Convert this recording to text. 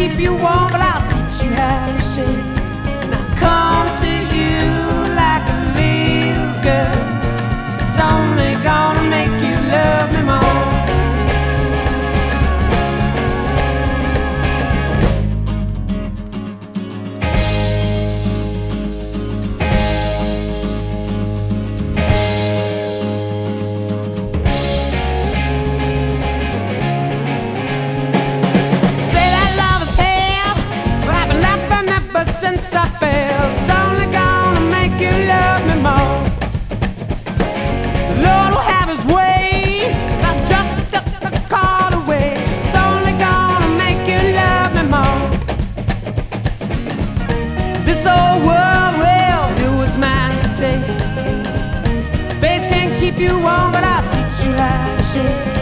keep you warm, but I'll teach you how to shake. And I'll come to you like a little girl. It's only gonna make you love me more. Since I fell, it's only gonna make you love me more. The Lord will have His way, not just a call away. It's only gonna make you love me more. This old world, well, it was mine to take. Faith can't keep you warm, but I'll teach you how to shake.